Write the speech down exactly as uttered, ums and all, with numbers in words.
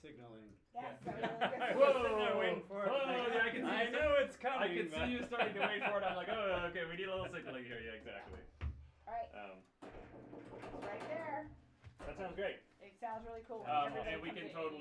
signaling. Yes, Yeah. that was really I good. was sitting there waiting for it. Whoa, Like, yeah, I can see I you know it's coming. I can but- see you starting to wait for it. I'm like, oh, okay, we need a little signaling here. Yeah, exactly. All right, Um, it's right there. that sounds great. It sounds really cool. when Um, everybody and we comes can in. totally